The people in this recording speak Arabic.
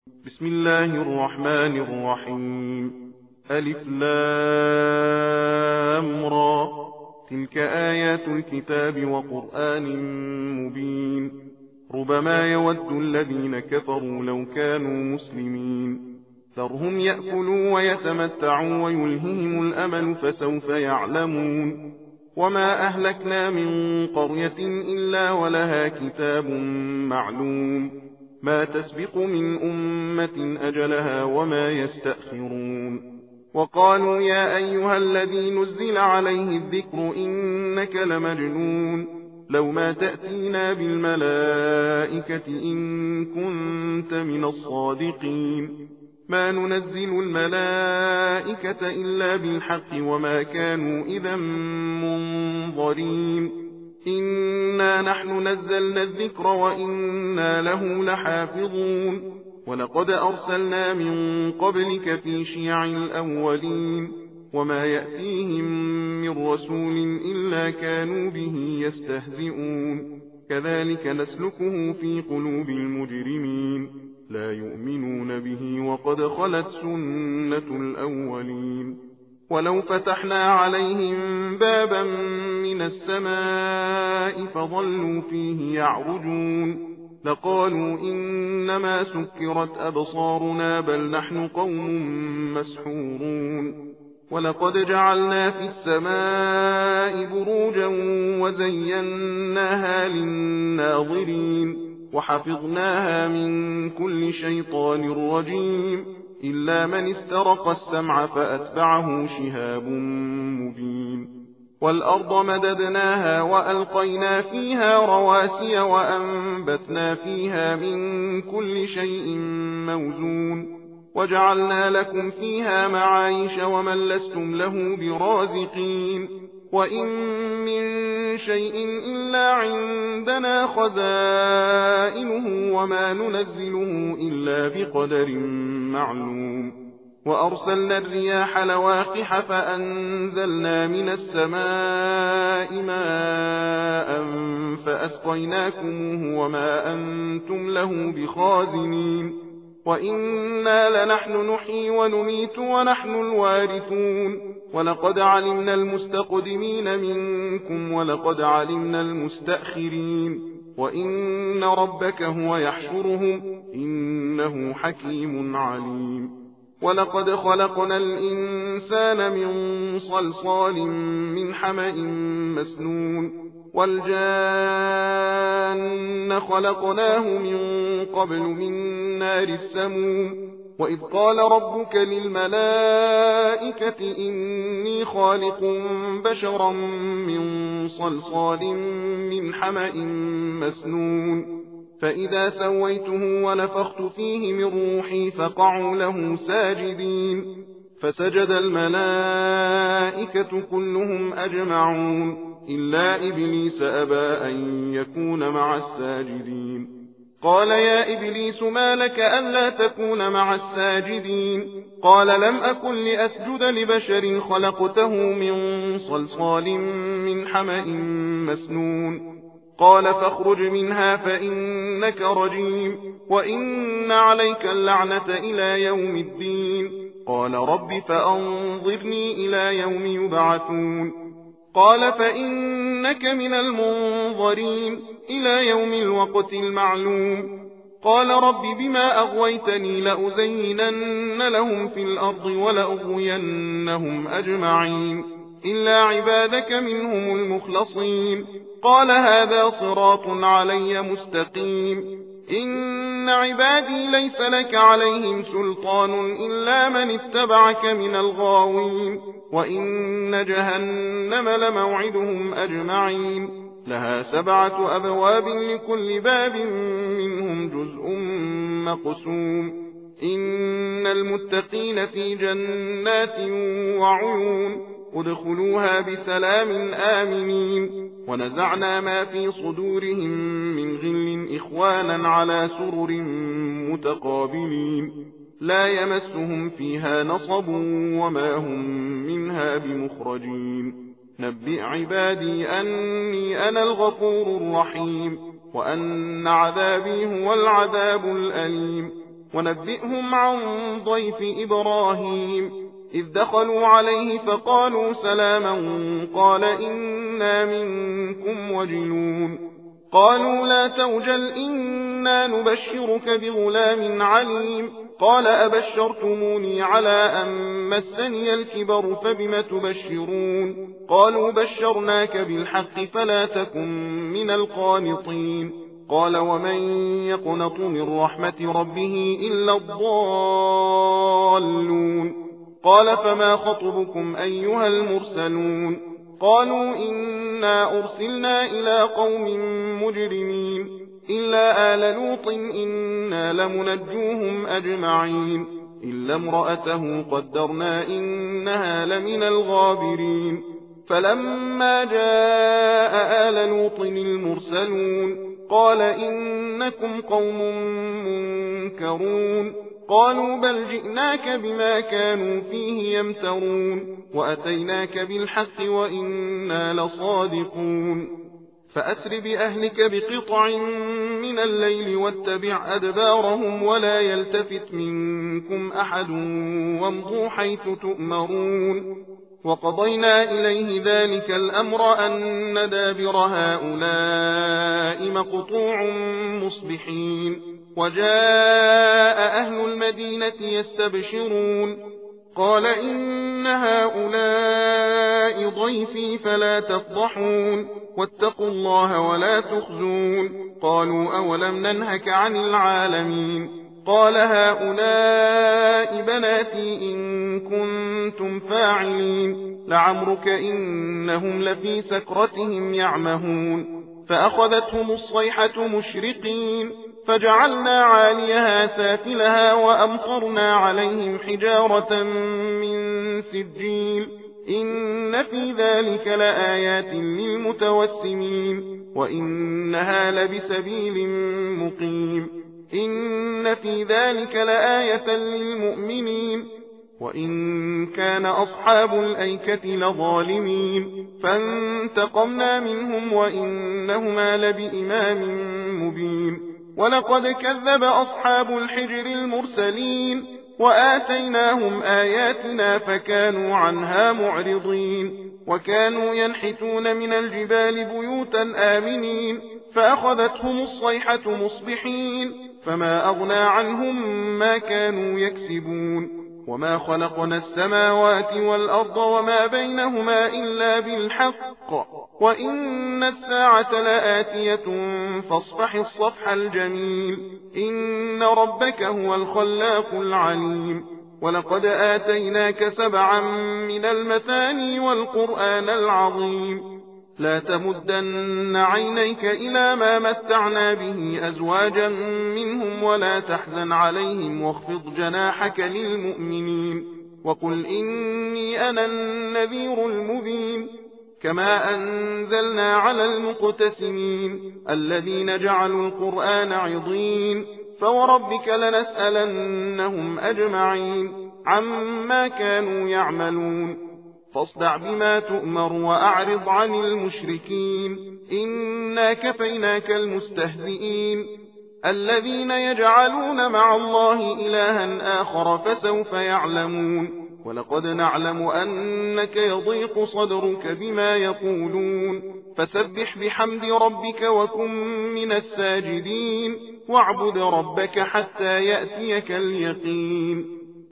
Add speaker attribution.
Speaker 1: بسم الله الرحمن الرحيم. ألف لام را، تلك آيات الكتاب وقرآن مبين. ربما يود الذين كفروا لو كانوا مسلمين. ذرهم يأكلوا ويتمتعوا ويلههم الأمل فسوف يعلمون. وما أهلكنا من قرية إلا ولها كتاب معلوم، ما تسبق من أمة أجلها وما يستأخرون. وقالوا يا أيها الذي نزل عليه الذكر إنك لمجنون، لو ما تأتينا بالملائكة إن كنت من الصادقين. ما ننزل الملائكة إلا بالحق وما كانوا إذا منظرين. إنا نحن نزلنا الذكر وإنا له لحافظون. ولقد أرسلنا من قبلك في شيع الأولين، وما يأتيهم من رسول إلا كانوا به يستهزئون. كذلك نسلكه في قلوب المجرمين، لا يؤمنون به وقد خلت سنة الأولين. ولو فتحنا عليهم بابا من السماء فظلوا فيه يعرجون لقالوا إنما سكرت أبصارنا بل نحن قوم مسحورون. ولقد جعلنا في السماء بروجا وزيناها للناظرين وحفظناها من كل شيطان رجيم إلا من استرق السمع فأتبعه شهاب مبين. والأرض مددناها وألقينا فيها رواسي وأنبتنا فيها من كل شيء موزون وجعلنا لكم فيها معايش ومن لستم له برازقين. وإن من شيء إلا عندنا خزائنه وما ننزله إلا بقدر معلوم. وأرسلنا الرياح لواقح فأنزلنا من السماء ماء فأسقيناكموه وما أنتم له بخازنين. وإنا لنحن نحيي ونميت ونحن الوارثون. ولقد علمنا المستقدمين منكم ولقد علمنا المستأخرين وإن ربك هو يحشرهم إنه حكيم عليم. ولقد خلقنا الإنسان من صلصال من حمأ مسنون والجان خلقناه من قبل من نار السموم. وإذ قال ربك للملائكة إني خالق بشرا من صلصال من حمأ مسنون فإذا سويته ونفخت فيه من روحي فقعوا له ساجدين فسجد الملائكة كلهم أجمعون إلا إبليس أبى أن يكون مع الساجدين. قال يا إبليس ما لك ألا تكون مع الساجدين؟ قال لم أكن لأسجد لبشر خلقته من صلصال من حمأ مسنون. قال فاخرج منها فإنك رجيم وإن عليك اللعنة إلى يوم الدين. قال رب فأنظرني إلى يوم يبعثون. قال فإنك من المنظرين إلى يوم الوقت المعلوم. قال رب بما أغويتني لأزينن لهم في الأرض ولأغوينهم أجمعين إلا عبادك منهم المخلصين. قال هذا صراط علي مستقيم. إن عبادي ليس لك عليهم سلطان إلا من اتبعك من الغاوين. وإن جهنم لموعدهم أجمعين لها 7 أبواب لكل باب منهم جزء مقسوم. إن المتقين في جنات وعيون ادخلوها بسلام آمنين. ونزعنا ما في صدورهم من غل إخوانا على سرر متقابلين لا يمسهم فيها نصب وما هم منها بمخرجين. نبئ عبادي أني أنا الغفور الرحيم وأن عذابي هو العذاب الأليم. ونبئهم عن ضيف إبراهيم إذ دخلوا عليه فقالوا سلاما قال إنا منكم وجلون قالوا لا توجل إنا نبشرك بغلام عليم قال أبشرتموني على أن مسني الكبر فبم تبشرون قالوا بشرناك بالحق فلا تكن من القانطين قال ومن يقنط من رحمة ربه إلا الضالون قال فما خطبكم أيها المرسلون قالوا إنا أرسلنا إلى قوم مجرمين إلا آل لوط إنا لمنجوهم أجمعين إلا امرأته قدرنا إنها لمن الغابرين فلما جاء آل لوط المرسلون قال إنكم قوم منكرون قالوا بل جئناك بما كانوا فيه يمترون وأتيناك بالحق وإنا لصادقون فأسر بأهلك بقطع من الليل واتبع أدبارهم ولا يلتفت منكم أحد وامضوا حيث تؤمرون وقضينا إليه ذلك الأمر أن دابر هؤلاء مقطوع مصبحين وجاء أهل المدينة يستبشرون قال إن هؤلاء ضيفي فلا تفضحون واتقوا الله ولا تخزون قالوا أولم ننهك عن العالمين قال هؤلاء بناتي إن كنتم فاعلين لعمرك إنهم لفي سكرتهم يعمهون فأخذتهم الصيحة مشرقين فجعلنا عاليها سافلها وأمطرنا عليهم حجارة من سجيل إن في ذلك لآيات للمتوسمين وإنها لبسبيل مقيم إن في ذلك لآية للمؤمنين وإن كان أصحاب الأيكة لظالمين فانتقمنا منهم وإنهما لبإمام مبين ولقد كذب أصحاب الحجر المرسلين وآتيناهم آياتنا فكانوا عنها معرضين وكانوا ينحتون من الجبال بيوتا آمنين فأخذتهم الصيحة مصبحين فما أغنى عنهم ما كانوا يكسبون وما خلقنا السماوات والأرض وما بينهما إلا بالحق وإن الساعة لآتية فاصفح الصفح الجميل إن ربك هو الخلاق العليم ولقد آتيناك 7 من المثاني والقرآن العظيم لا تمدن عينيك إلى ما متعنا به أزواجا منهم ولا تحزن عليهم واخفض جناحك للمؤمنين وقل إني أنا النذير المبين كما أنزلنا على المقتسمين الذين جعلوا القرآن عضين فوربك لنسألنهم أجمعين عما كانوا يعملون فاصدع بما تؤمر وأعرض عن المشركين إنا كفيناك المستهزئين الذين يجعلون مع الله إلها آخر فسوف يعلمون ولقد نعلم أنك يضيق صدرك بما يقولون فسبح بحمد ربك وكن من الساجدين واعبد ربك حتى يأتيك اليقين